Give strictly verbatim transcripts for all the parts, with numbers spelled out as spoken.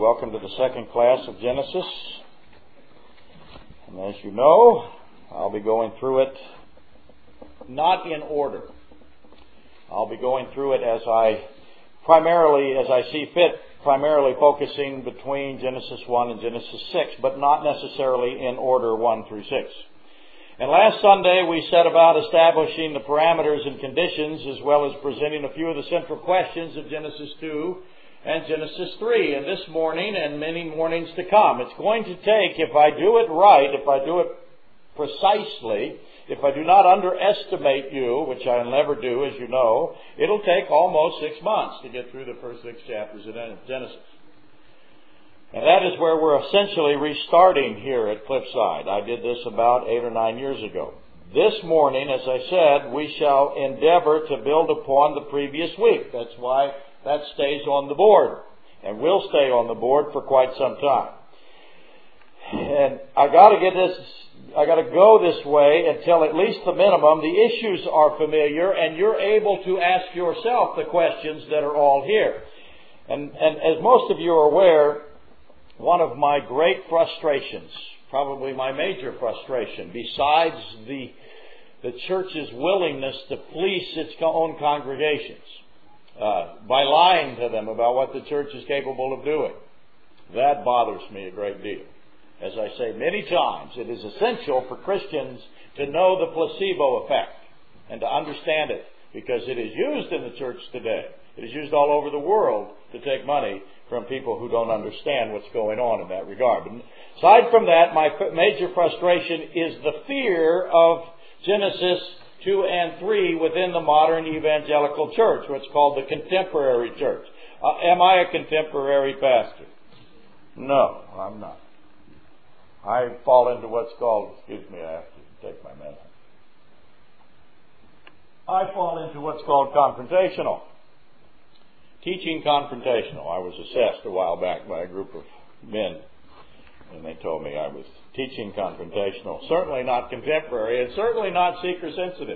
Welcome to the second class of Genesis. And as you know, I'll be going through it not in order. I'll be going through it as I primarily, as I see fit, primarily focusing between Genesis one and Genesis six, but not necessarily in order one through six. And last Sunday we set about establishing the parameters and conditions as well as presenting a few of the central questions of Genesis two and Genesis three. And this morning and many mornings to come, it's going to take, if I do it right, if I do it precisely, if I do not underestimate you, which I never do, as you know, it'll take almost six months to get through the first six chapters of Genesis. And that is where we're essentially restarting here at Cliffside. I did this about eight or nine years ago. This morning, as I said, we shall endeavor to build upon the previous week. That's why that stays on the board, and will stay on the board for quite some time. And I got to get this, I got to go this way until at least the minimum the issues are familiar, and you're able to ask yourself the questions that are all here. And, and as most of you are aware, one of my great frustrations, probably my major frustration, besides the the church's willingness to fleece its own congregations uh, by lying to them about what the church is capable of doing, that bothers me a great deal. As I say many times, it is essential for Christians to know the placebo effect and to understand it, because it is used in the church today. It is used all over the world to take money from people who don't understand what's going on in that regard. But aside from that, my major frustration is the fear of Genesis two and three within the modern evangelical church, what's called the contemporary church. Uh, am I a contemporary pastor? No, I'm not. I fall into what's called, excuse me, I have to take my medicine. I fall into what's called confrontational. Teaching confrontational. I was assessed a while back by a group of men, and they told me I was teaching confrontational. Certainly not contemporary, and certainly not seeker-sensitive.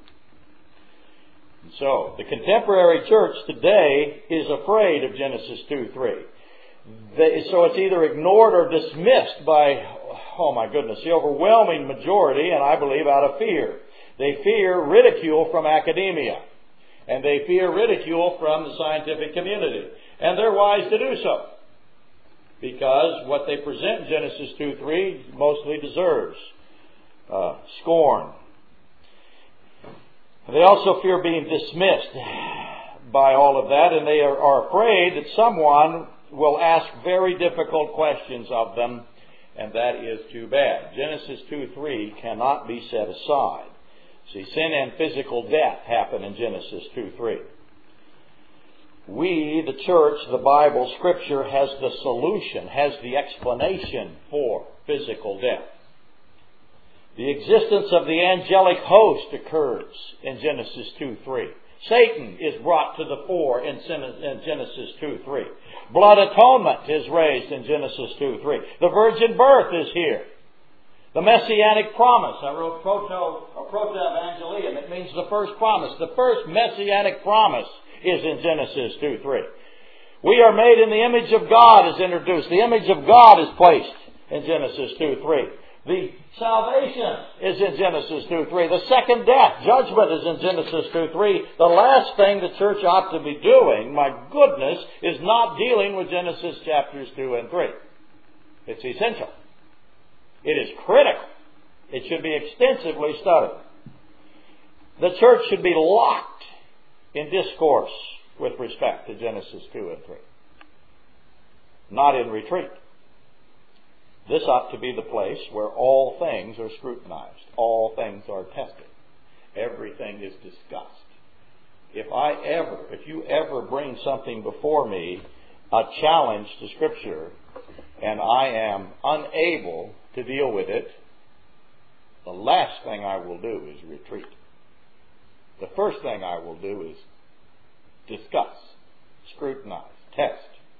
And so, the contemporary church today is afraid of Genesis two three. They, so it's either ignored or dismissed by, oh my goodness, the overwhelming majority, and I believe out of fear. They fear ridicule from academia. And they fear ridicule from the scientific community. And they're wise to do so, because what they present in Genesis two three mostly deserves uh, scorn. They also fear being dismissed by all of that, and they are, are afraid that someone will ask very difficult questions of them, and that is too bad. Genesis two three cannot be set aside. See, sin and physical death happen in Genesis two three. We, the church, the Bible, Scripture, has the solution, has the explanation for physical death. The existence of the angelic host occurs in Genesis two three. Satan is brought to the fore in Genesis two three. Blood atonement is raised in Genesis two three. The virgin birth is here. The messianic promise. I wrote proto, or proto-evangelium. It means the first promise. The first messianic promise is in Genesis two three. We are made in the image of God is introduced. The image of God is placed in Genesis two three. The salvation is in Genesis two three. The second death, judgment, is in Genesis two three. The last thing the church ought to be doing, my goodness, is not dealing with Genesis chapters two and three. It's essential. It is critical. It should be extensively studied. The church should be locked in discourse with respect to Genesis two and three. Not in retreat. This ought to be the place where all things are scrutinized. All things are tested. Everything is discussed. If I ever, if you ever bring something before me, a challenge to Scripture, and I am unable to deal with it, the last thing I will do is retreat. The first thing I will do is discuss, scrutinize, test.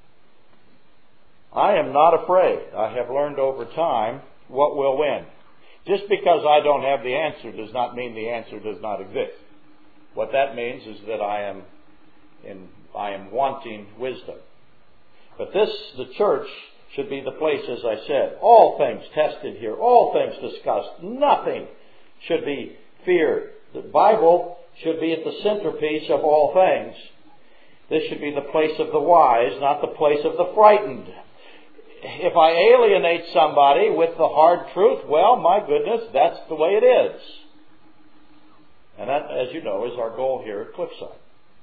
I am not afraid. I have learned over time what will win. Just because I don't have the answer does not mean the answer does not exist. What that means is that I am in, I am wanting wisdom. But this, the church, should be the place, as I said. All things tested here. All things discussed. Nothing should be feared. The Bible should be at the centerpiece of all things. This should be the place of the wise, not the place of the frightened. If I alienate somebody with the hard truth, well, my goodness, that's the way it is. And that, as you know, is our goal here at Cliffside.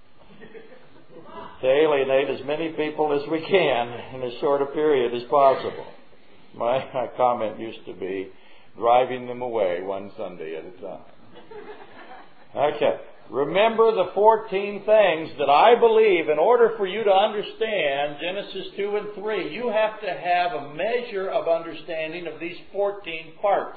To alienate as many people as we can in as short a period as possible. My, my comment used to be, driving them away one Sunday at a time. Okay. Remember the fourteen things that I believe, in order for you to understand Genesis two and three, you have to have a measure of understanding of these fourteen parts.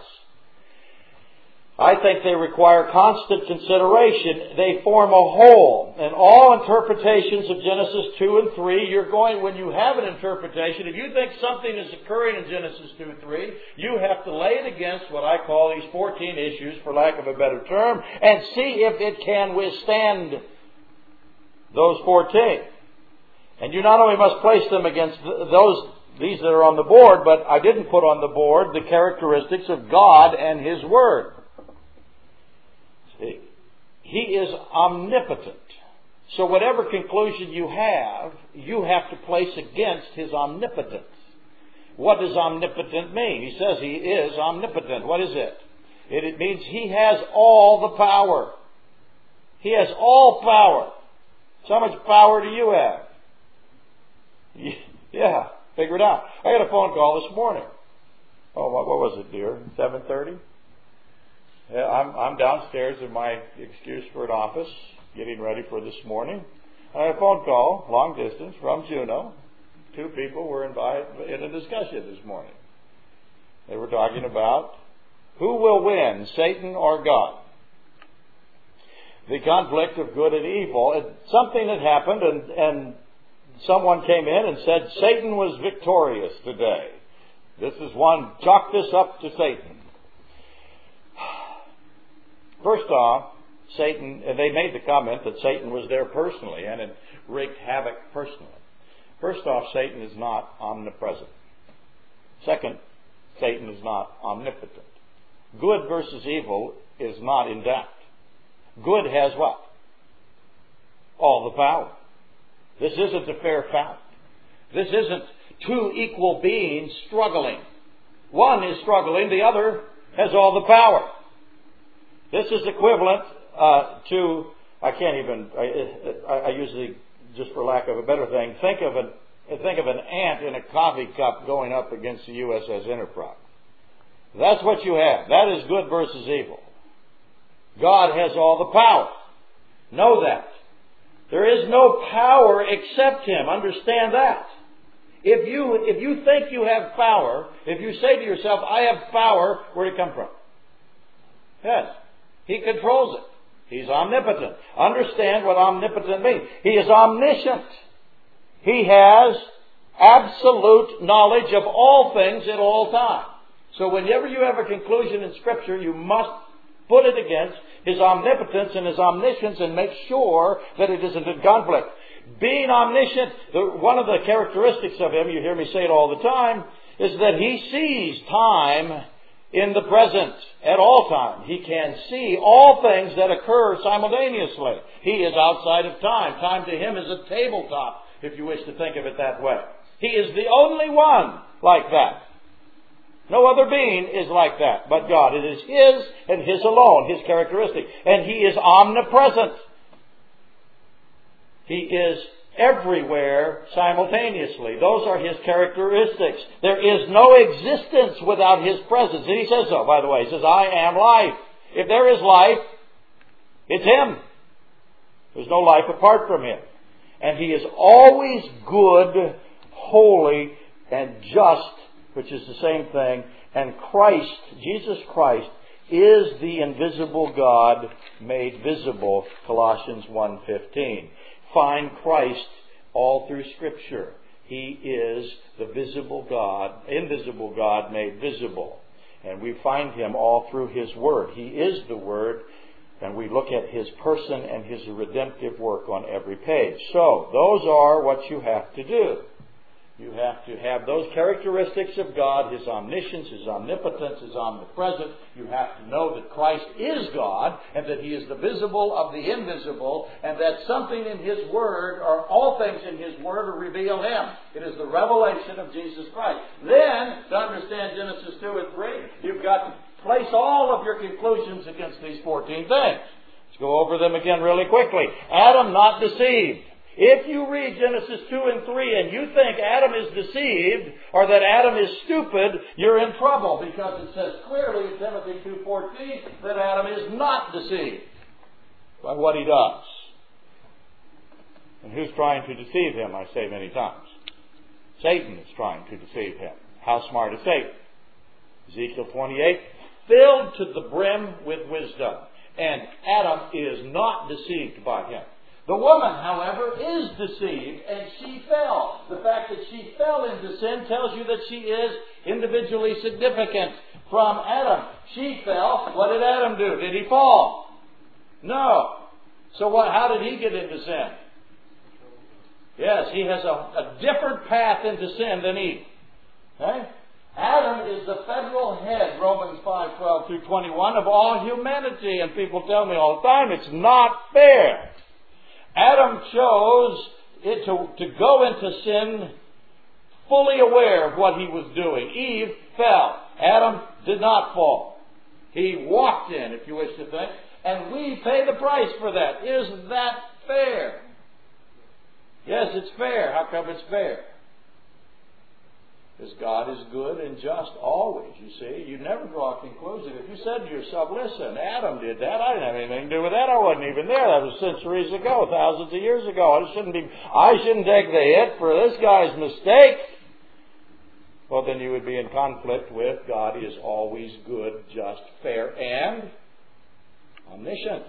I think they require constant consideration. They form a whole. And all interpretations of Genesis two and three, you're going, when you have an interpretation, if you think something is occurring in Genesis two and three, you have to lay it against what I call these fourteen issues, for lack of a better term, and see if it can withstand those fourteen. And you not only must place them against those, these that are on the board, but I didn't put on the board the characteristics of God and His Word. He is omnipotent. So whatever conclusion you have, you have to place against His omnipotence. What does omnipotent mean? He says He is omnipotent. What is it? It, it means He has all the power. He has all power. So how much power do you have? Yeah, figure it out. I got a phone call this morning. Oh, what, what was it, dear? seven thirty? Yeah, I'm, I'm downstairs in my excuse for an office, getting ready for this morning. I had a phone call, long distance, from Juneau. Two people were invited in a discussion this morning. They were talking about who will win, Satan or God. The conflict of good and evil. Something had happened, and, and someone came in and said Satan was victorious today. This is one, chalk this up to Satan. First off, Satan, and they made the comment that Satan was there personally and had wreaked havoc personally. First off, Satan is not omnipresent. Second, Satan is not omnipotent. Good versus evil is not in doubt. Good has what? All the power. This isn't a fair fight. This isn't two equal beings struggling. One is struggling, the other has all the power. This is equivalent uh, to, I can't even, I, I, I usually, just for lack of a better thing, think of an think of an ant in a coffee cup going up against the U S S Enterprise. That's what you have. That is good versus evil. God has all the power. Know that. There is no power except Him. Understand that. If you, if you think you have power, if you say to yourself, I have power, where did it come from? Yes. He controls it. He's omnipotent. Understand what omnipotent means. He is omniscient. He has absolute knowledge of all things at all times. So whenever you have a conclusion in Scripture, you must put it against His omnipotence and His omniscience and make sure that it isn't in conflict. Being omniscient, the, one of the characteristics of Him, you hear me say it all the time, is that He sees time in the present at all times. He can see all things that occur simultaneously. He is outside of time. Time to Him is a tabletop, if you wish to think of it that way. He is the only one like that. No other being is like that but God. It is His and His alone, His characteristic. And He is omnipresent. He is everywhere simultaneously. Those are His characteristics. There is no existence without His presence. And He says so, by the way. He says, I am life. If there is life, it's Him. There's no life apart from Him. And He is always good, holy, and just, which is the same thing. And Christ, Jesus Christ, is the invisible God made visible, Colossians one fifteen. Find Christ all through Scripture. He is the visible God, invisible God made visible. And we find Him all through His Word. He is the Word, and we look at His person and His redemptive work on every page. So, those are what you have to do. You have to have those characteristics of God, His omniscience, His omnipotence, His omnipresence. You have to know that Christ is God, and that He is the visible of the invisible, and that something in His Word, or all things in His Word, reveal Him. It is the revelation of Jesus Christ. Then, to understand Genesis two and three, you've got to place all of your conclusions against these fourteen things. Let's go over them again really quickly. Adam not deceived. If you read Genesis two and three and you think Adam is deceived or that Adam is stupid, you're in trouble, because it says clearly in Timothy two fourteen that Adam is not deceived by what he does. And who's trying to deceive him, I say many times? Satan is trying to deceive him. How smart is Satan? Ezekiel twenty-eight, filled to the brim with wisdom. And Adam is not deceived by him. The woman, however, is deceived, and she fell. The fact that she fell into sin tells you that she is individually significant from Adam. She fell. What did Adam do? Did he fall? No. So what? How did he get into sin? Yes, he has a, a different path into sin than Eve. Okay? Adam is the federal head, Romans five twelve through twenty-one, of all humanity. And people tell me all the time, it's not fair. Adam chose it to, to go into sin fully aware of what he was doing. Eve fell. Adam did not fall. He walked in, if you wish to think, and we pay the price for that. Isn't that fair? Yes, it's fair. How come it's fair? Because God is good and just always, you see. You never draw a conclusion. If you said to yourself, listen, Adam did that, I didn't have anything to do with that, I wasn't even there. That was centuries ago, thousands of years ago. I shouldn't be, I shouldn't take the hit for this guy's mistake. Well, then you would be in conflict with God is always good, just, fair, and omniscient.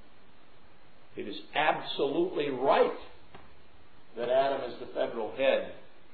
It is absolutely right that Adam is the federal head,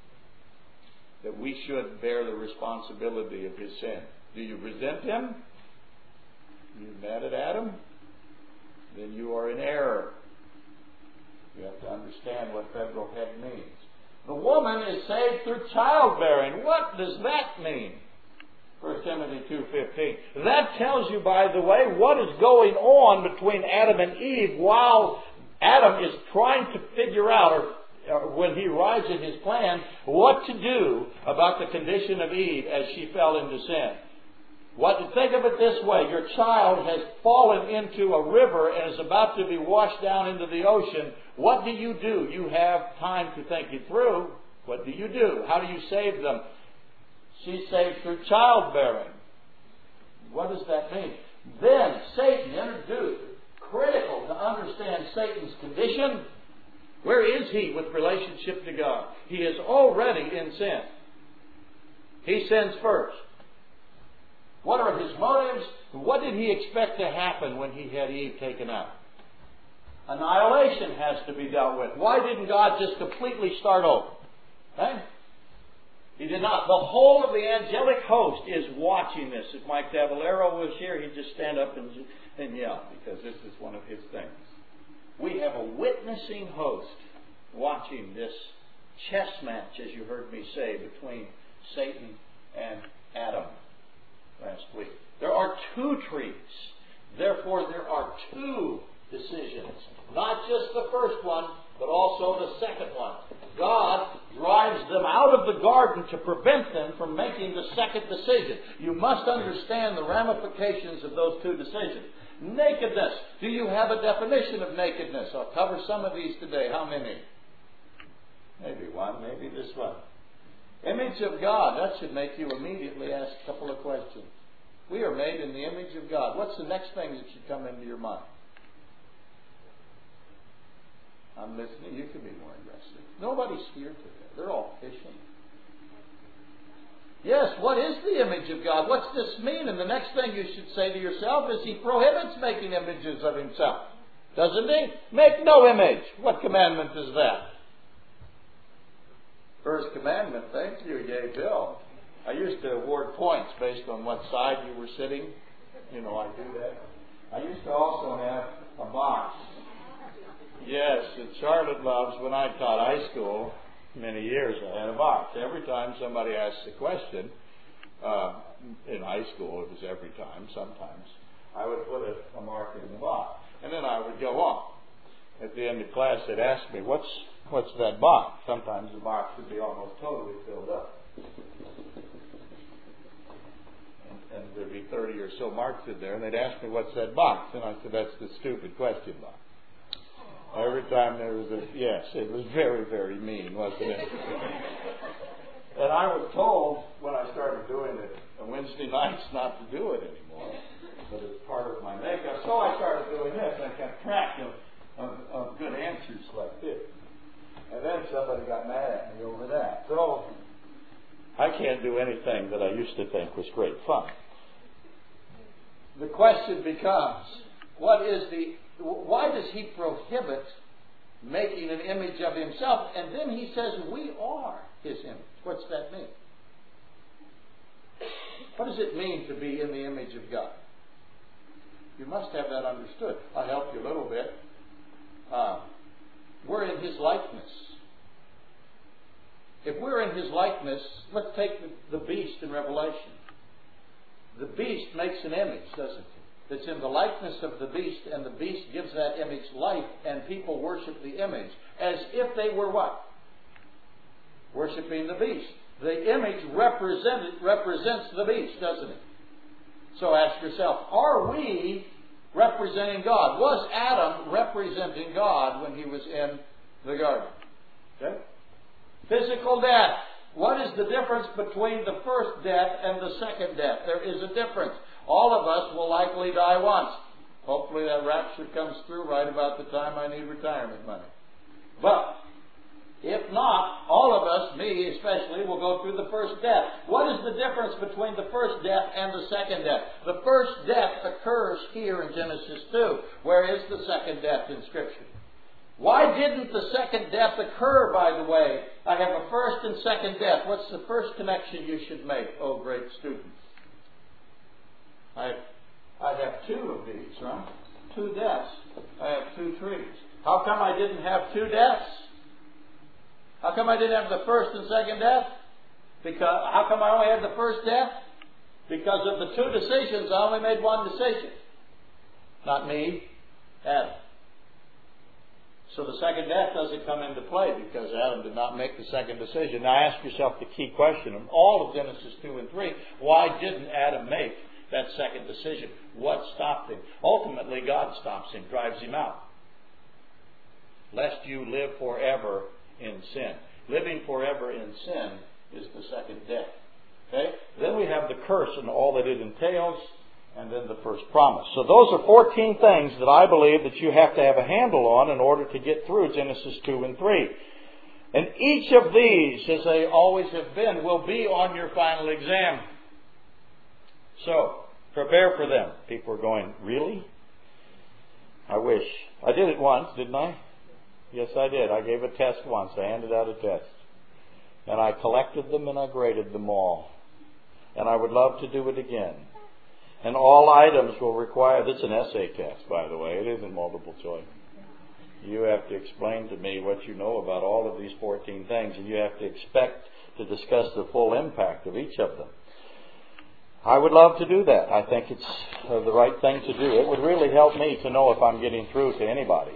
that we should bear the responsibility of his sin. Do you resent him? You're mad at Adam? Then you are in error. You have to understand what federal head means. The woman is saved through childbearing. What does that mean? First Timothy two fifteen. That tells you, by the way, what is going on between Adam and Eve while Adam is trying to figure out, or when he arrives at his plan, what to do about the condition of Eve as she fell into sin. What to think of it this way: your child has fallen into a river and is about to be washed down into the ocean. What do you do? You have time to think it through. What do you do? How do you save them? She's saved through childbearing. What does that mean? Then Satan introduced, critical to understand Satan's condition. Where is he with relationship to God? He is already in sin. He sins first. What are his motives? What did he expect to happen when he had Eve taken out? Annihilation has to be dealt with. Why didn't God just completely start over? Okay? He did not. The whole of the angelic host is watching this. If Mike Davallero was here, he'd just stand up and, and yell, because this is one of his things. We have a witnessing host watching this chess match, as you heard me say, between Satan and Adam last week. There are two trees. Therefore, there are two decisions. Not just the first one, but also the second one. God drives them out of the garden to prevent them from making the second decision. You must understand the ramifications of those two decisions. Nakedness. Do you have a definition of nakedness? I'll cover some of these today. How many? Maybe one, maybe this one. Image of God. That should make you immediately ask a couple of questions. We are made in the image of God. What's the next thing that should come into your mind? I'm listening. You can be more aggressive. Nobody's here today. They're all fishing. Yes, what is the image of God? What's this mean? And the next thing you should say to yourself is he prohibits making images of himself. Doesn't he? Make no image. What commandment is that? First commandment. Thank you, yay, Bill. I used to award points based on what side you were sitting. You know, I do that. I used to also have a box. Yes, that Charlotte loves when I taught high school. many years I had a box. Every time somebody asked a question, uh, in high school it was every time, sometimes, I would put a, a mark in the box. And then I would go on. At the end of class, they'd ask me, what's what's that box? Sometimes the box would be almost totally filled up. And, and there'd be thirty or so marks in there, and they'd ask me, what's that box? And I said, that's the stupid question box. Every time there was a, yes, it was very, very mean, wasn't it? And I was told when I started doing it on Wednesday nights not to do it anymore, but it's part of my makeup. So I started doing this. I kept track of, of, of good answers like this. And then somebody got mad at me over that. So I can't do anything that I used to think was great fun. The question becomes, what is the, why does he prohibit making an image of himself? And then he says, we are his image. What's that mean? What does it mean to be in the image of God? You must have that understood. I'll help you a little bit. Uh, we're in his likeness. If we're in his likeness, let's take the, the beast in Revelation. The beast makes an image, doesn't it? That's in the likeness of the beast, and the beast gives that image life, and people worship the image as if they were what? Worshipping the beast. The image represented, represents the beast, doesn't it? So ask yourself, are we representing God? Was Adam representing God when he was in the garden? Okay? Physical death. What is the difference between the first death and the second death? There is a difference. All of us will likely die once. Hopefully that rapture comes through right about the time I need retirement money. But if not, all of us, me especially, will go through the first death. What is the difference between the first death and the second death? The first death occurs here in Genesis two. Where is the second death in Scripture? Why didn't the second death occur, by the way? I have a first and second death. What's the first connection you should make, oh great students? I, I have two of these, right? Two deaths. I have two trees. How come I didn't have two deaths? How come I didn't have the first and second death? Because how come I only had the first death? Because of the two decisions, I only made one decision. Not me, Adam. So the second death doesn't come into play because Adam did not make the second decision. Now ask yourself the key question in all of Genesis two and three. Why didn't Adam make that second decision? What stopped him? Ultimately, God stops him, drives him out. Lest you live forever in sin. Living forever in sin is the second death. Okay? Then we have the curse and all that it entails, and then the first promise. So those are fourteen things that I believe that you have to have a handle on in order to get through Genesis two and three. And each of these, as they always have been, will be on your final exam. So, prepare for them. People are going, really? I wish. I did it once, didn't I? Yes, I did. I gave a test once. I handed out a test. And I collected them and I graded them all. And I would love to do it again. And all items will require, this is an essay test, by the way. It isn't multiple choice. You have to explain to me what you know about all of these fourteen things, and you have to expect to discuss the full impact of each of them. I would love to do that. I think it's uh, the right thing to do. It would really help me to know if I'm getting through to anybody.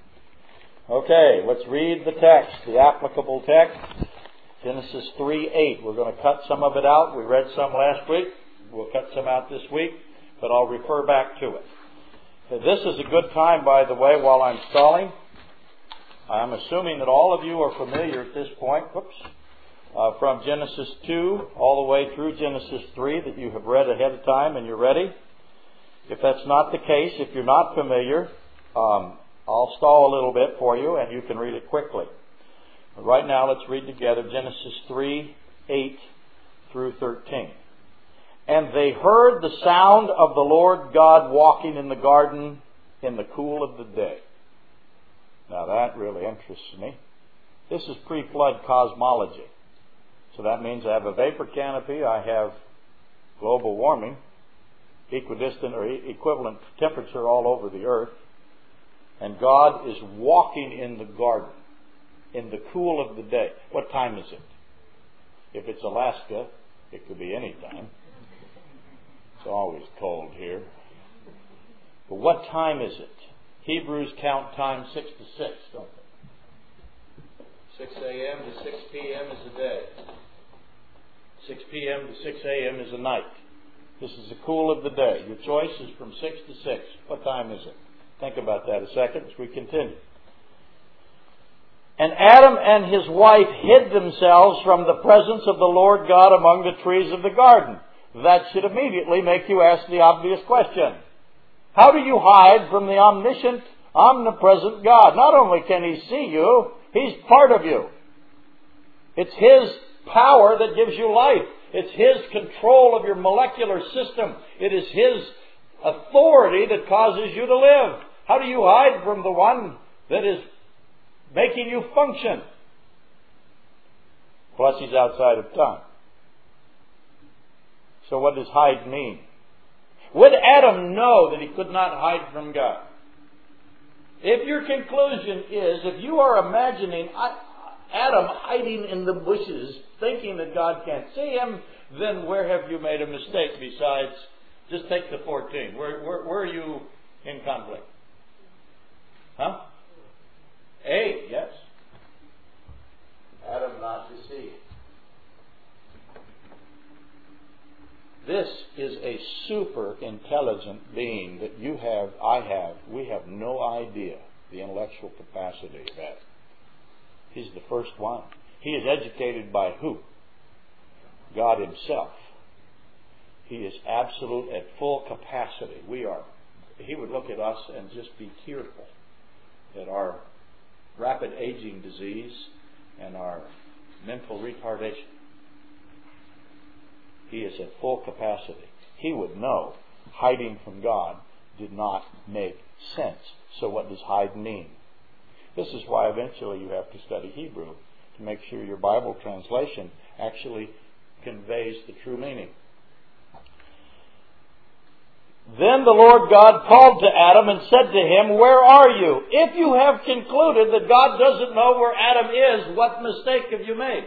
Okay, let's read the text, the applicable text. Genesis three eight. We're going to cut some of it out. We read some last week. We'll cut some out this week, but I'll refer back to it. This is a good time, by the way, while I'm stalling. I'm assuming that all of you are familiar at this point, whoops, uh, from Genesis two all the way through Genesis three, that you have read ahead of time and you're ready. If that's not the case, if you're not familiar, um, I'll stall a little bit for you and you can read it quickly. But right now, let's read together Genesis three eight through thirteen. And they heard the sound of the Lord God walking in the garden in the cool of the day. Now that really interests me. This is pre-flood cosmology. So that means I have a vapor canopy, I have global warming, equidistant or equivalent temperature all over the earth, and God is walking in the garden. in the cool of the day. What time is it? If it's Alaska, it could be any time. It's always cold here. But what time is it? Hebrews count time six to six, don't they? six a.m. to six p.m. is a day. six p.m. to six a.m. is a night. This is the cool of the day. Your choice is from six to six. What time is it? Think about that a second as we continue. And Adam and his wife hid themselves from the presence of the Lord God among the trees of the garden. That should immediately make you ask the obvious question. How do you hide from the omniscient, omnipresent God? Not only can He see you, He's part of you. It's His power that gives you life. It's His control of your molecular system. It is His authority that causes you to live. How do you hide from the one that is making you function? Plus, He's outside of time. So what does hide mean? Would Adam know that he could not hide from God? If your conclusion is, if you are imagining Adam hiding in the bushes, thinking that God can't see him, then where have you made a mistake besides, just take the fourteen. Where, where, where are you in conflict? Huh? A, yes. Adam not to see. This is a super intelligent being that you have, I have, we have no idea the intellectual capacity of that. He's the first one. He is educated by who? God Himself. He is absolute at full capacity. We are. He would look at us and just be tearful at our rapid aging disease and our mental retardation. He is at full capacity. He would know hiding from God did not make sense. So what does hide mean? This is why eventually you have to study Hebrew to make sure your Bible translation actually conveys the true meaning. Then the Lord God called to Adam and said to him, "Where are you?" If you have concluded that God doesn't know where Adam is, what mistake have you made?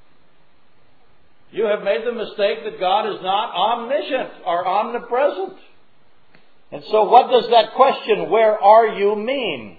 You have made the mistake that God is not omniscient or omnipresent. And so what does that question, "Where are you?" mean?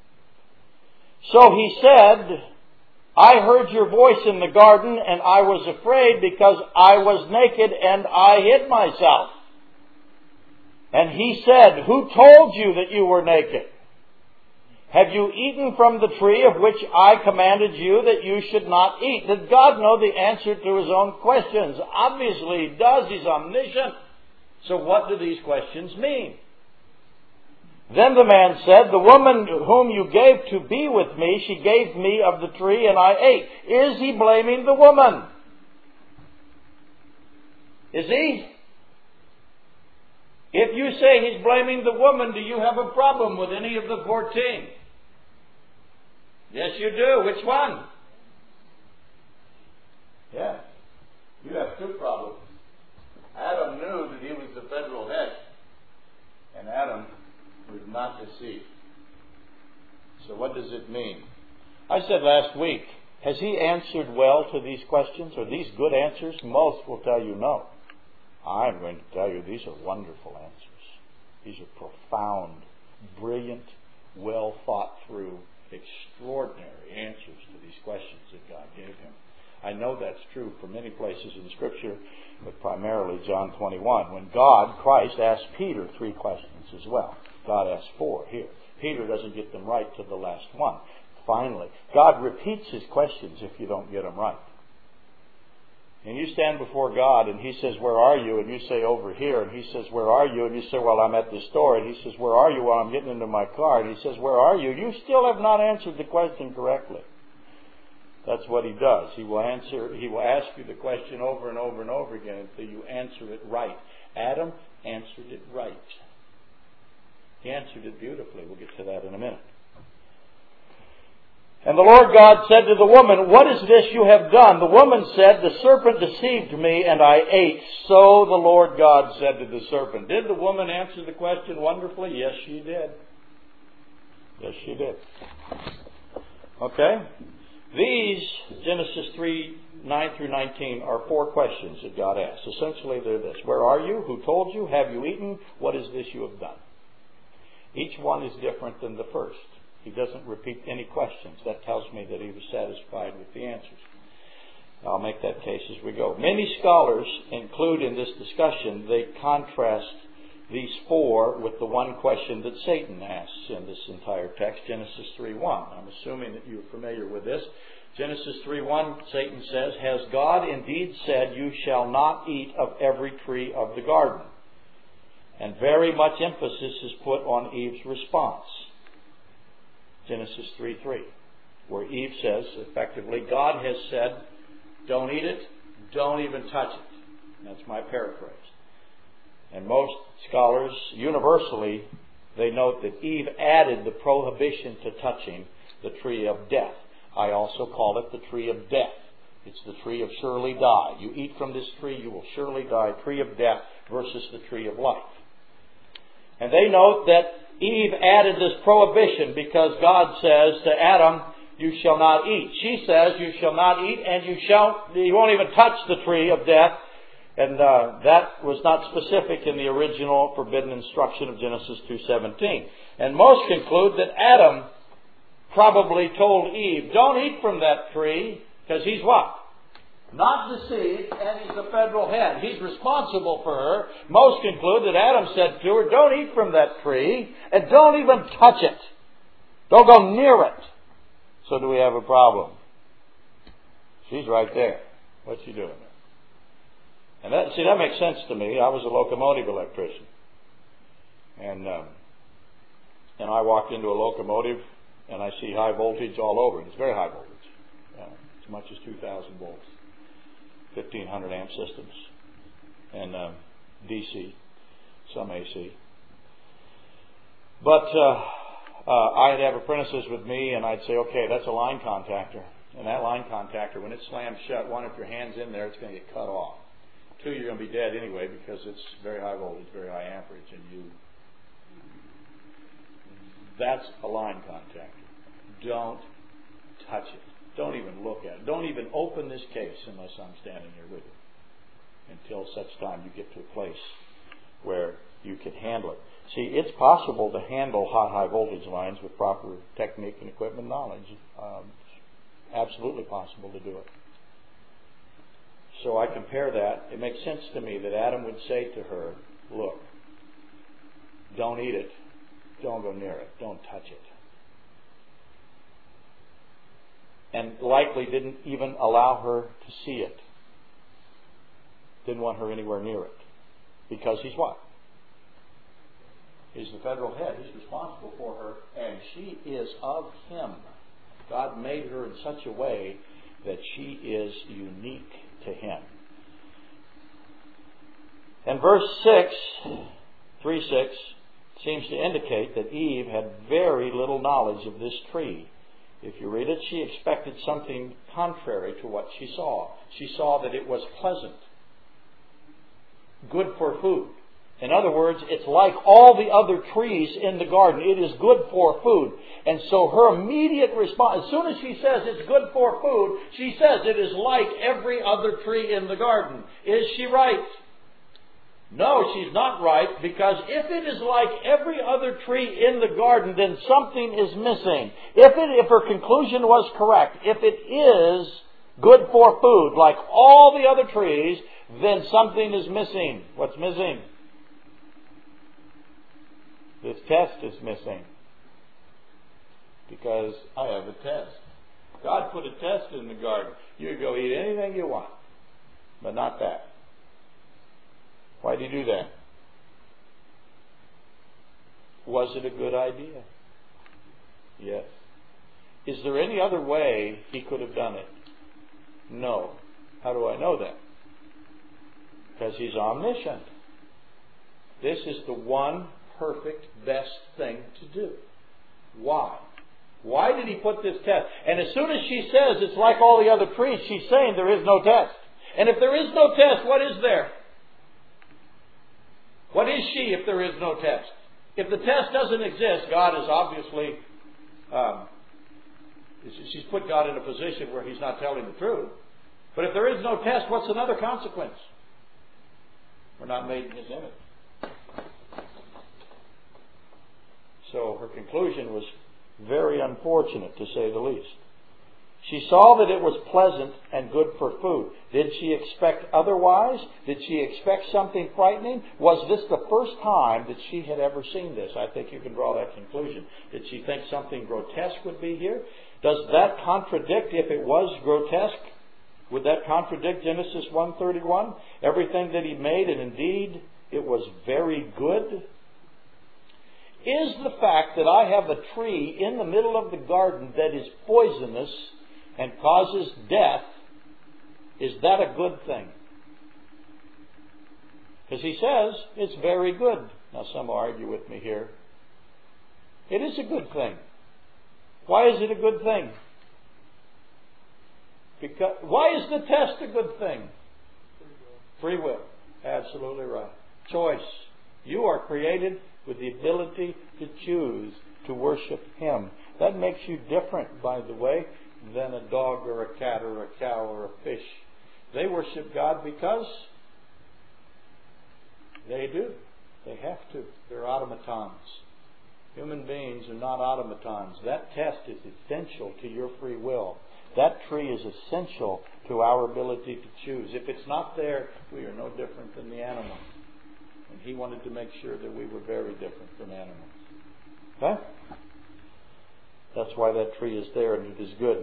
So he said, "I heard your voice in the garden, and I was afraid because I was naked and I hid myself." And he said, "Who told you that you were naked? Have you eaten from the tree of which I commanded you that you should not eat?" Did God know the answer to His own questions? Obviously He does. He's omniscient. So what do these questions mean? Then the man said, "The woman whom you gave to be with me, she gave me of the tree and I ate." Is he blaming the woman? Is he? If you say he's blaming the woman, do you have a problem with any of the fourteen? Yes, you do. Which one? Yeah. You have two problems. Adam knew that he was the federal head, and Adam was not deceived. So what does it mean? I said last week, has he answered well to these questions? Are these good answers? Most will tell you no. I'm going to tell you these are wonderful answers. These are profound, brilliant, well thought through, extraordinary answers to these questions that God gave him. I know that's true for many places in Scripture, but primarily John twenty-one, when God, Christ, asked Peter three questions as well. God asked four here. Peter doesn't get them right to the last one. Finally, God repeats His questions if you don't get them right. And you stand before God and He says, "Where are you?" And you say, "Over here." And He says, "Where are you?" And you say, "Well, I'm at the store." And He says, "Where are you?" "Well, I'm getting into my car." And He says, "Where are you?" You still have not answered the question correctly. That's what He does. He will answer, He will ask you the question over and over and over again until you answer it right. Adam answered it right. He answered it beautifully. We'll get to that in a minute. And the Lord God said to the woman, "What is this you have done?" The woman said, "The serpent deceived me and I ate." So the Lord God said to the serpent. Did the woman answer the question wonderfully? Yes, she did. Yes, she did. Okay? These, Genesis three, nine through nineteen, are four questions that God asks. Essentially, they're this. Where are you? Who told you? Have you eaten? What is this you have done? Each one is different than the first. He doesn't repeat any questions. That tells me that he was satisfied with the answers. I'll make that case as we go. Many scholars include in this discussion, they contrast these four with the one question that Satan asks in this entire text, Genesis three one. I'm assuming that you're familiar with this. Genesis three one, Satan says, has God indeed said, you shall not eat of every tree of the garden? And very much emphasis is put on Eve's response. Genesis three three, where Eve says, effectively, God has said, don't eat it, don't even touch it. That's my paraphrase. And most scholars, universally, they note that Eve added the prohibition to touching the tree of death. I also call it the tree of death. It's the tree of surely die. You eat from this tree, you will surely die. Tree of death versus the tree of life. And they note that Eve added this prohibition because God says to Adam, you shall not eat. She says, you shall not eat, and you shall, you won't even touch the tree of death. And uh, that was not specific in the original forbidden instruction of Genesis two seventeen. And most conclude that Adam probably told Eve, don't eat from that tree, because he's what? Not deceived, and he's the federal head. He's responsible for her. Most conclude that Adam said to her, don't eat from that tree, and don't even touch it. Don't go near it. So do we have a problem? She's right there. What's she doing there? And that, see, that makes sense to me. I was a locomotive electrician. And um, and I walked into a locomotive, and I see high voltage all over it. It's very high voltage. Uh, as much as two thousand volts. fifteen hundred amp systems. And um, D C. Some A C. But uh, uh, I'd have apprentices with me, and I'd say, okay, that's a line contactor. And that line contactor, when it slams shut, one, if your hand's in there, it's going to get cut off. Two, you're going to be dead anyway because it's very high voltage, very high amperage, and you. That's a line contactor. Don't touch it. Don't even look at it. Don't even open this case unless I'm standing here with you. Until such time you get to a place where you can handle it. See, it's possible to handle hot, high voltage lines with proper technique and equipment knowledge. Um, it's absolutely possible to do it. So I compare that. It makes sense to me that Adam would say to her, look, don't eat it. Don't go near it. Don't touch it. And likely didn't even allow her to see it. Didn't want her anywhere near it. Because he's what? He's the federal head. He's responsible for her. And she is of him. God made her in such a way that she is unique to him. And verse six, three six, seems to indicate that Eve had very little knowledge of this tree. If you read it, she expected something contrary to what she saw. She saw that it was pleasant, good for food. In other words, it's like all the other trees in the garden. It is good for food. And so her immediate response, as soon as she says it's good for food, she says it is like every other tree in the garden. Is she right? No, she's not right, because if it is like every other tree in the garden, then something is missing. If it, if her conclusion was correct, if it is good for food, like all the other trees, then something is missing. What's missing? This test is missing. Because I have a test. God put a test in the garden. You go eat anything you want, but not that. Why did he do that? Was it a good idea? Yes. Is there any other way he could have done it? No. How do I know that? Because he's omniscient. This is the one perfect, best thing to do. Why? Why did he put this test? And as soon as she says it's like all the other trees, she's saying there is no test. And if there is no test, what is there? What is she if there is no test? If the test doesn't exist, God is obviously um, She's put God in a position where He's not telling the truth. But if there is no test, what's another consequence? We're not made in His image. So her conclusion was very unfortunate, to say the least. She saw that it was pleasant and good for food. Did she expect otherwise? Did she expect something frightening? Was this the first time that she had ever seen this? I think you can draw that conclusion. Did she think something grotesque would be here? Does that contradict, if it was grotesque, would that contradict Genesis one thirty-one? Everything that He made, and indeed it was very good. Is the fact that I have a tree in the middle of the garden that is poisonous and causes death, is that a good thing? Because He says it's very good. Now some will argue with me here. It is a good thing. Why is it a good thing? Because, why is the test a good thing? Free will. Free will. Absolutely right. Choice. You are created with the ability to choose to worship Him. That makes you different, by the way, than a dog or a cat or a cow or a fish. They worship God because they do. They have to. They're automatons. Human beings are not automatons. That test is essential to your free will. That tree is essential to our ability to choose. If it's not there, we are no different than the animal. And He wanted to make sure that we were very different from animals. Okay? That's why that tree is there, and it is good.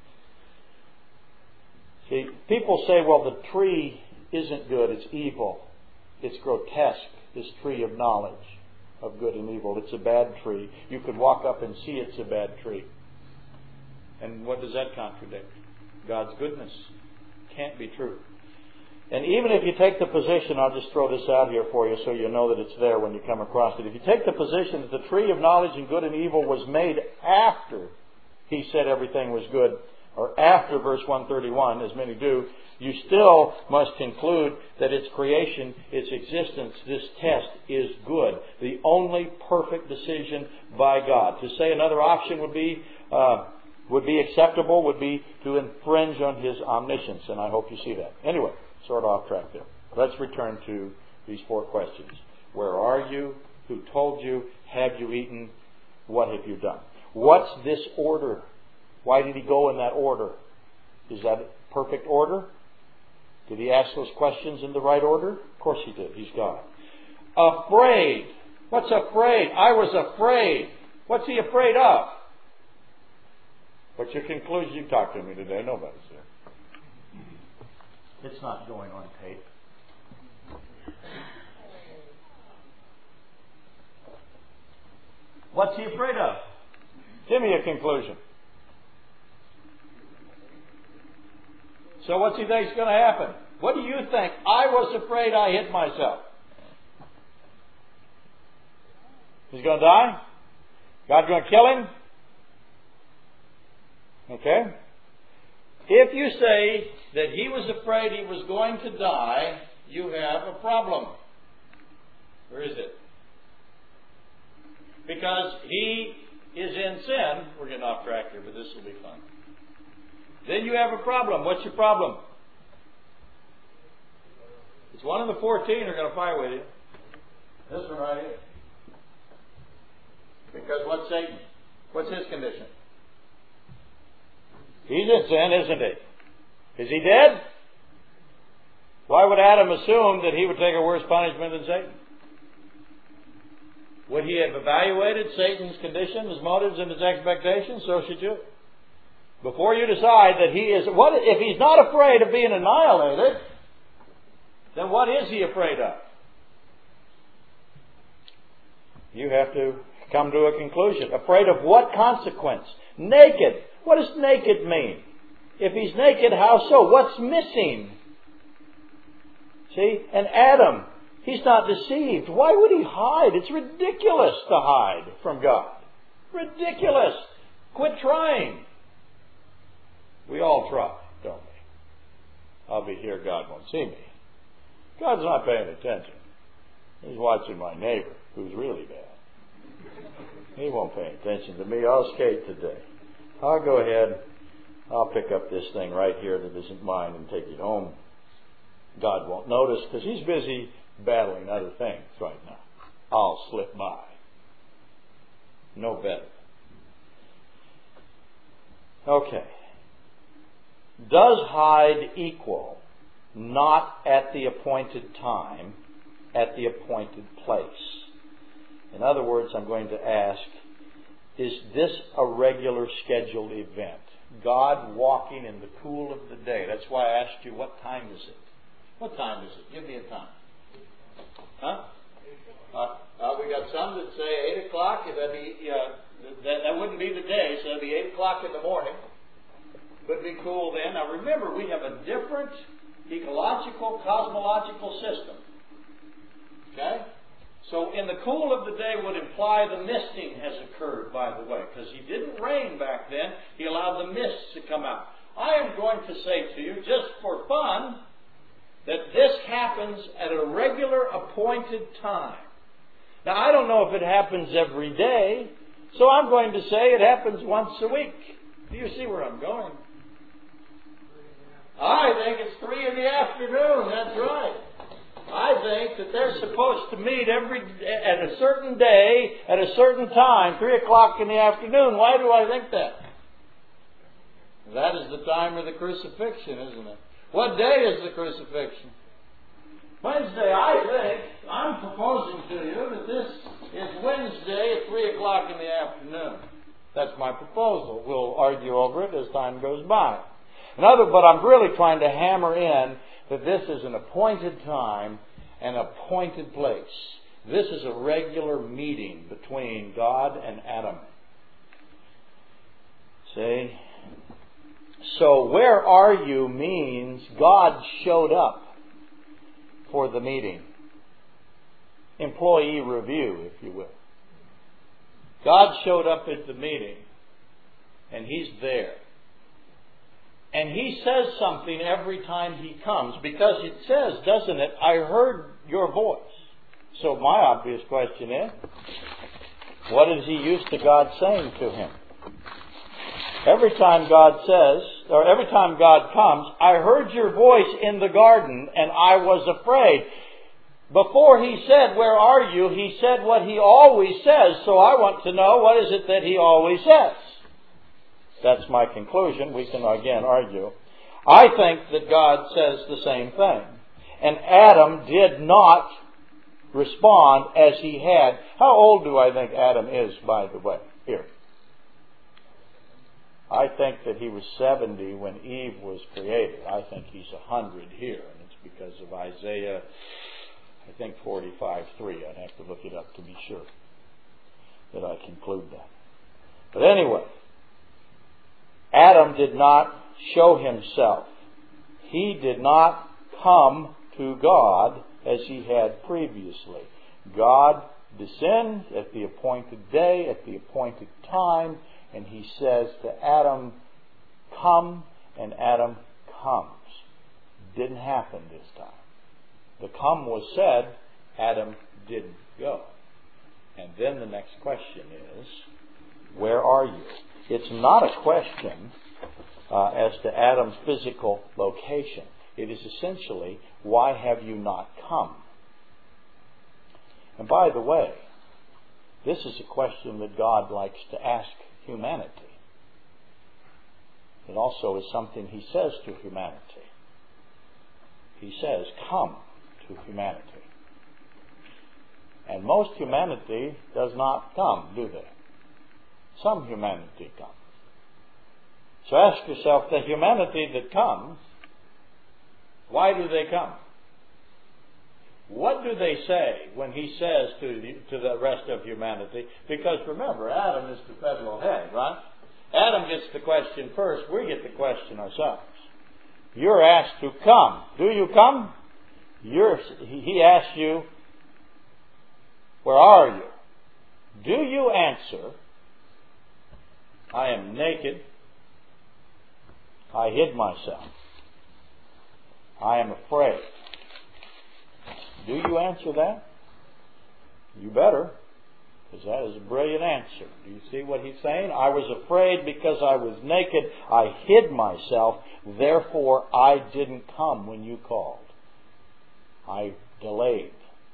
See, people say, well, the tree isn't good, it's evil. It's grotesque, this tree of knowledge of good and evil. It's a bad tree. You could walk up and see it's a bad tree. And what does that contradict? God's goodness. Can't be true. And even if you take the position, I'll just throw this out here for you so you know that it's there when you come across it. If you take the position that the tree of knowledge and good and evil was made after He said everything was good, or after verse one thirty-one, as many do, you still must conclude that its creation, its existence, this test is good. The only perfect decision by God. To say another option would be uh, would be acceptable, would be to infringe on His omniscience. And I hope you see that. Anyway, sort of off track there. Let's return to these four questions. Where are you? Who told you? Have you eaten? What have you done? What's this order? Why did He go in that order? Is that perfect order? Did He ask those questions in the right order? Of course He did. He's God. Afraid. What's afraid? I was afraid. What's He afraid of? What's your conclusion? You talk to me today. Nobody's there. It's not going on tape. What's He afraid of? Give me a conclusion. So what's He think is going to happen? What do you think? I was afraid I hit myself. He's going to die? God's going to kill him? Okay? If you say that he was afraid he was going to die, you have a problem. Where is it? Because he is in sin. We're getting off track here, but this will be fun. Then you have a problem. What's your problem? It's one of the fourteen are going to fight with you. This one right here. Because what's Satan? What's his condition? He's in sin, isn't he? Is he dead? Why would Adam assume that he would take a worse punishment than Satan? Would he have evaluated Satan's condition, his motives, and his expectations? So should you. Before you decide that he is, what if he's not afraid of being annihilated, then what is he afraid of? You have to come to a conclusion. Afraid of what consequence? Naked. What does naked mean? If he's naked, how so? What's missing? See? And Adam, he's not deceived. Why would he hide? It's ridiculous to hide from God. Ridiculous. Quit trying. We all try, don't we? I'll be here, God won't see me. God's not paying attention. He's watching my neighbor, who's really bad. He won't pay attention to me. I'll skate today. I'll go ahead. I'll pick up this thing right here that isn't mine and take it home. God won't notice because He's busy battling other things right now. I'll slip by. No better. Okay. Does hide equal not at the appointed time, at the appointed place? In other words, I'm going to ask, is this a regular scheduled event? God walking in the cool of the day. That's why I asked you, what time is it? What time is it? Give me a time. Huh? Uh, uh, we got some that say eight o'clock. That'd be, uh, that, that wouldn't be the day, so it'd be eight o'clock in the morning. Would be cool then. Now remember, we have a different ecological, cosmological system. Okay? So in the cool of the day would imply the misting has occurred, by the way, because He didn't rain back then. He allowed the mists to come out. I am going to say to you, just for fun, that this happens at a regular appointed time. Now I don't know if it happens every day, so I'm going to say it happens once a week. Do you see where I'm going? I think it's three in the afternoon. That's right. I think that they're supposed to meet every at a certain day, at a certain time, three o'clock in the afternoon. Why do I think that? That is the time of the crucifixion, isn't it? What day is the crucifixion? Wednesday, I think. I'm proposing to you that this is Wednesday at three o'clock in the afternoon. That's my proposal. We'll argue over it as time goes by. Another, but I'm really trying to hammer in that this is an appointed time and appointed place. This is a regular meeting between God and Adam. See? So where are you means God showed up for the meeting. Employee review, if you will. God showed up at the meeting and He's there. And He says something every time He comes, because it says, doesn't it, I heard your voice. So my obvious question is, what is He used to God saying to him? Every time God says, or every time God comes, I heard your voice in the garden and I was afraid. Before He said, where are you? He said what He always says. So I want to know, what is it that He always says? That's my conclusion. We can again argue. I think that God says the same thing. And Adam did not respond as he had. How old do I think Adam is, by the way? Here. I think that he was seventy when Eve was created. I think he's one hundred here. And it's because of Isaiah, I think forty-five three. I'd have to look it up to be sure that I conclude that. But anyway, Adam did not show himself. He did not come to God as he had previously. God descends at the appointed day, at the appointed time, and He says to Adam, come, and Adam comes. Didn't happen this time. The come was said, Adam didn't go. And then the next question is, where are you? It's not a question uh, as to Adam's physical location. It is essentially, why have you not come? And by the way, this is a question that God likes to ask humanity. It also is something He says to humanity. He says, come to humanity. And most humanity does not come, do they? Some humanity comes. So ask yourself, the humanity that comes, why do they come? What do they say when He says to the, to the rest of humanity? Because remember, Adam is the federal head, right? Adam gets the question first. We get the question ourselves. You're asked to come. Do you come? You're, he asks you, where are you? Do you answer, I am naked. I hid myself. I am afraid. Do you answer that? You better. Because that is a brilliant answer. Do you see what he's saying? I was afraid because I was naked. I hid myself. Therefore, I didn't come when you called. I delayed.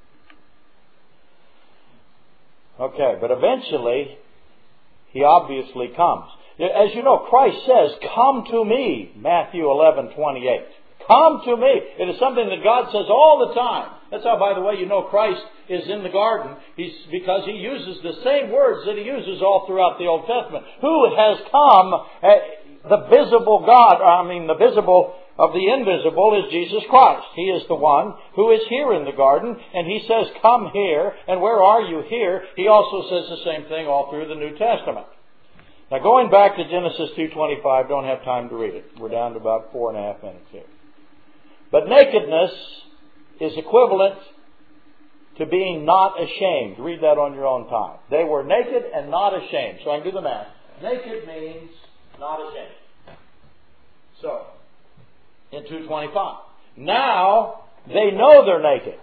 Okay, but eventually, he obviously comes. As you know, Christ says, "Come to me," Matthew eleven twenty-eight. Come to me. It is something that God says all the time. That's how, by the way, you know Christ is in the garden. He's because he uses the same words that he uses all throughout the Old Testament. Who has come? Uh, the visible God, I mean the visible of the invisible is Jesus Christ. He is the one who is here in the garden, and he says, "Come here." And where are you here? He also says the same thing all through the New Testament. Now, going back to Genesis two twenty-five, don't have time to read it. We're down to about four and a half minutes here. But nakedness is equivalent to being not ashamed. Read that on your own time. They were naked and not ashamed. So I can do the math. Naked means not ashamed. So, in two twenty-five. Now, they know they're naked.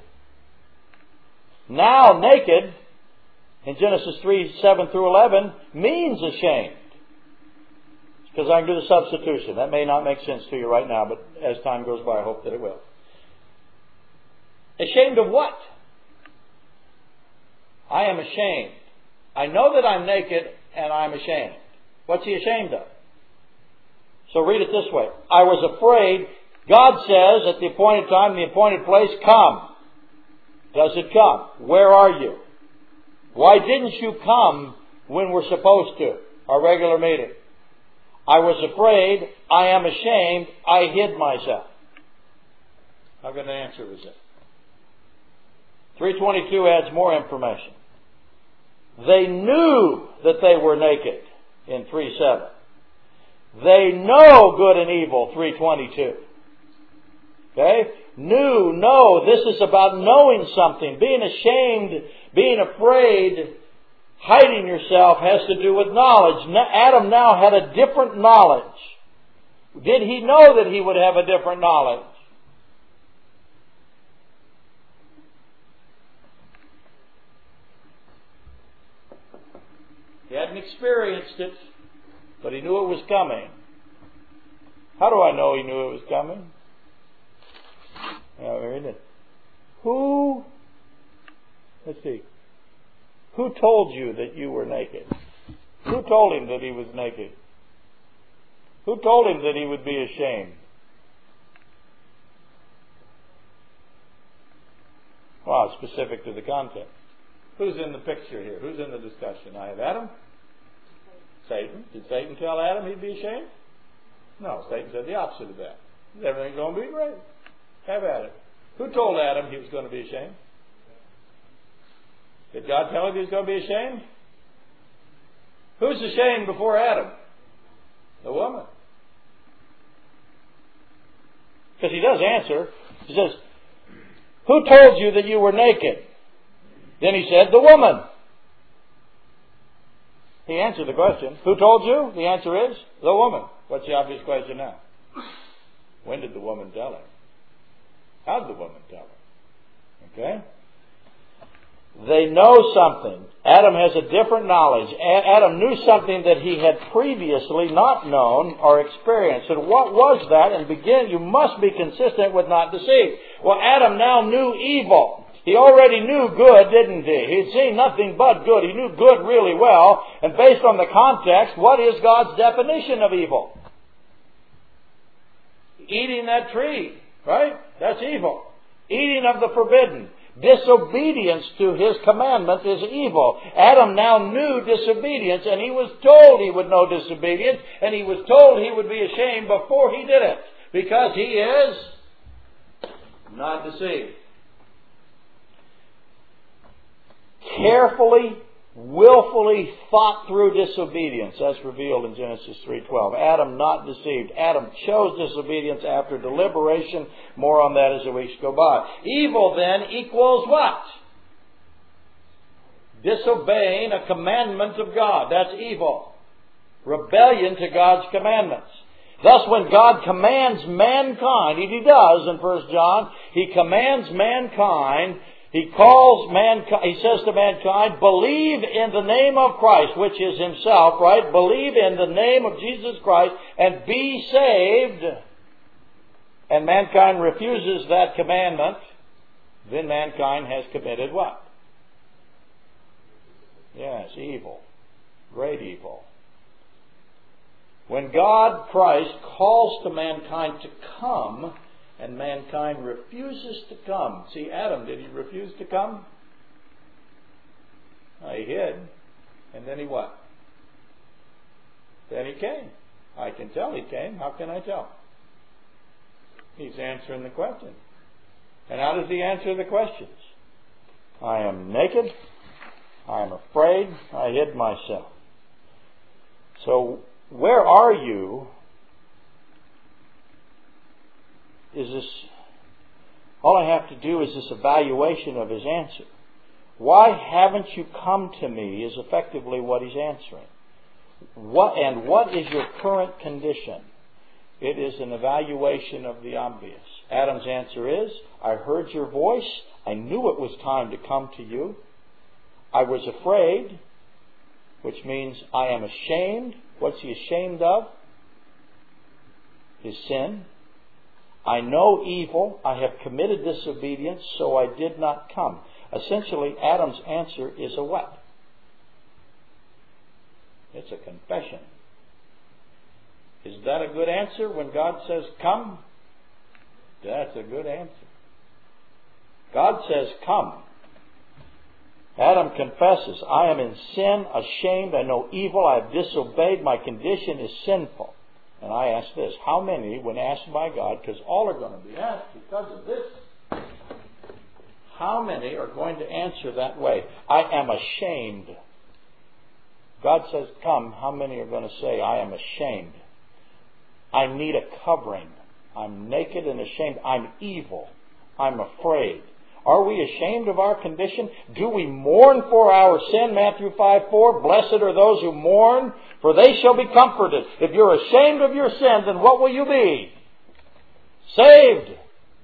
Now, naked, in Genesis three, seven through eleven, means ashamed. Because I can do the substitution. That may not make sense to you right now, but as time goes by, I hope that it will. Ashamed of what? I am ashamed. I know that I'm naked and I'm ashamed. What's he ashamed of? So read it this way. I was afraid. God says at the appointed time, the appointed place, come. Does it come? Where are you? Why didn't you come when we're supposed to? Our regular meeting. I was afraid. I am ashamed. I hid myself. How good an answer was it? three twenty-two adds more information. They knew that they were naked in three seven. They know good and evil, three twenty-two. Okay? Knew, know. This is about knowing something. Being ashamed, being afraid, hiding yourself has to do with knowledge. Adam now had a different knowledge. Did he know that he would have a different knowledge? He hadn't experienced it, but he knew it was coming. How do I know he knew it was coming? Now, read it. Who, let's see, who told you that you were naked? Who told him that he was naked? Who told him that he would be ashamed? Well, specific to the context. Who's in the picture here? Who's in the discussion? I have Adam. Satan. Did Satan tell Adam he'd be ashamed? No, Satan said the opposite of that. Is everything going to be great? Have at it. Who told Adam he was going to be ashamed? Did God tell him he was going to be ashamed? Who's ashamed before Adam? The woman. Because he does answer. He says, who told you that you were naked? Then he said, the woman. He answered the question. Who told you? The answer is, the woman. What's the obvious question now? When did the woman tell him? How did the woman tell him? Okay? They know something. Adam has a different knowledge. Adam knew something that he had previously not known or experienced. And what was that? And begin, you must be consistent with not deceive. Well, Adam now knew evil. He already knew good, didn't he? He'd seen nothing but good. He knew good really well. And based on the context, what is God's definition of evil? Eating that tree, right? That's evil. Eating of the forbidden. Disobedience to His commandment is evil. Adam now knew disobedience, and he was told he would know disobedience, and he was told he would be ashamed before he did it, because he is not deceived. Carefully, willfully thought through disobedience. That's revealed in Genesis three twelve. Adam not deceived. Adam chose disobedience after deliberation. More on that as the weeks go by. Evil then equals what? Disobeying a commandment of God. That's evil. Rebellion to God's commandments. Thus, when God commands mankind, and He does in First John, He commands mankind He calls mankind, he says to mankind, believe in the name of Christ, which is himself, right? Believe in the name of Jesus Christ and be saved. And mankind refuses that commandment. Then mankind has committed what? Yes, evil. Great evil. When God, Christ, calls to mankind to come, and mankind refuses to come. See, Adam, did he refuse to come? No, he hid. And then he what? Then he came. I can tell he came. How can I tell? He's answering the question. And how does he answer the questions? I am naked. I am afraid. I hid myself. So, where are you? Is this, all I have to do is this evaluation of his answer. Why haven't you come to me is effectively what he's answering. What, and what is your current condition? It is an evaluation of the obvious. Adam's answer is, I heard your voice. I knew it was time to come to you. I was afraid, which means I am ashamed. What's he ashamed of? His sin. I know evil. I have committed disobedience, so I did not come. Essentially, Adam's answer is a what? It's a confession. Is that a good answer when God says, come? That's a good answer. God says, come. Adam confesses, I am in sin, ashamed, I know evil, I have disobeyed, my condition is sinful. And I ask this, how many, when asked by God, because all are going to be asked because of this, how many are going to answer that way? I am ashamed. God says, come. How many are going to say, I am ashamed? I need a covering. I'm naked and ashamed. I'm evil. I'm afraid. Are we ashamed of our condition? Do we mourn for our sin? Matthew five four, blessed are those who mourn, for they shall be comforted. If you're ashamed of your sin, then what will you be? Saved.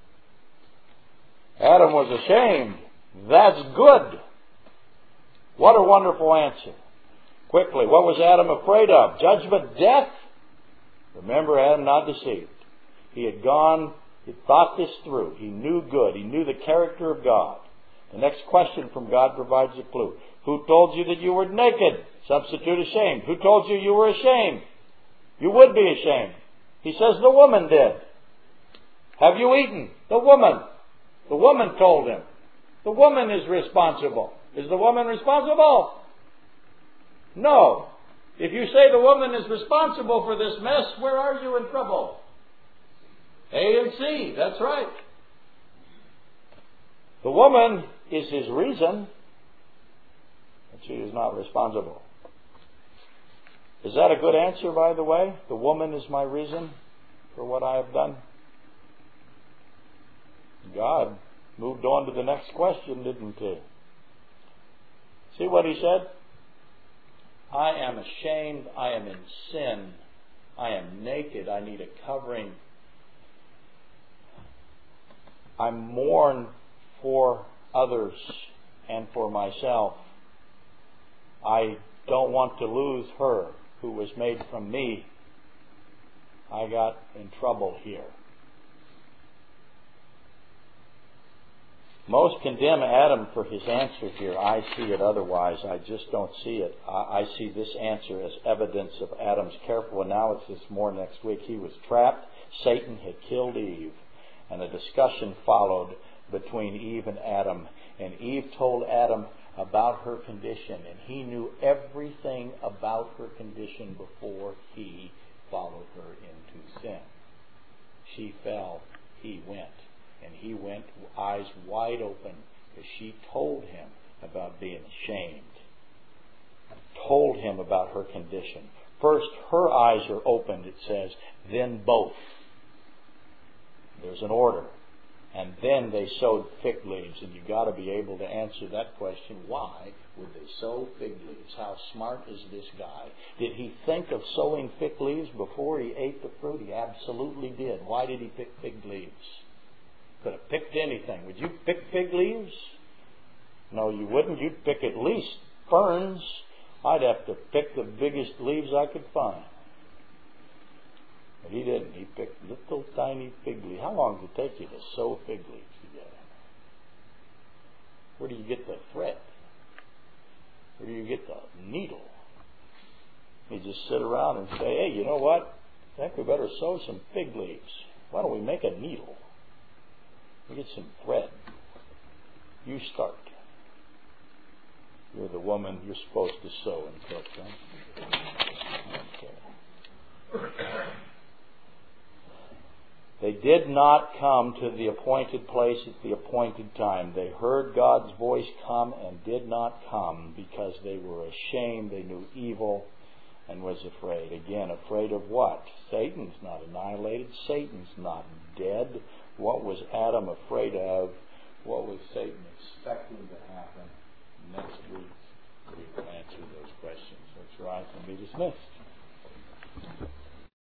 Adam was ashamed. That's good. What a wonderful answer. Quickly, what was Adam afraid of? Judgment, death? Remember, Adam not deceived. He had gone, he thought this through. He knew good. He knew the character of God. The next question from God provides a clue. Who told you that you were naked? Substitute ashamed. Who told you you were ashamed? You would be ashamed. He says the woman did. Have you eaten? The woman. The woman told him. The woman is responsible. Is the woman responsible? No. If you say the woman is responsible for this mess, where are you in trouble? A and C, that's right. The woman is his reason, but she is not responsible. Is that a good answer, by the way? The woman is my reason for what I have done? God moved on to the next question, didn't he? See what he said? I am ashamed. I am in sin. I am naked. I need a covering. I mourn for others and for myself. I don't want to lose her who was made from me. I got in trouble here. Most condemn Adam for his answer here. I see it otherwise. I just don't see it. I, I see this answer as evidence of Adam's careful analysis more next week. He was trapped. Satan had killed Eve. And a discussion followed between Eve and Adam. And Eve told Adam about her condition. And he knew everything about her condition before he followed her into sin. She fell. He went. And he went eyes wide open because she told him about being ashamed. Told him about her condition. First, her eyes are opened, it says. Then both. There's an order. And then they sewed fig leaves. And you've got to be able to answer that question. Why would they sew fig leaves? How smart is this guy? Did he think of sewing fig leaves before he ate the fruit? He absolutely did. Why did he pick fig leaves? Could have picked anything. Would you pick fig leaves? No, you wouldn't. You'd pick at least ferns. I'd have to pick the biggest leaves I could find. But he didn't. He picked little tiny fig leaves. How long does it take you to sew fig leaves together? Where do you get the thread? Where do you get the needle? You just sit around and say, hey, you know what? I think we better sew some fig leaves. Why don't we make a needle? We get some thread. You start. You're the woman you're supposed to sew and cook, huh? Okay. They did not come to the appointed place at the appointed time. They heard God's voice come and did not come because they were ashamed. They knew evil and was afraid. Again, afraid of what? Satan's not annihilated. Satan's not dead. What was Adam afraid of? What was Satan expecting to happen? Next week we will answer those questions. Let's rise and be dismissed.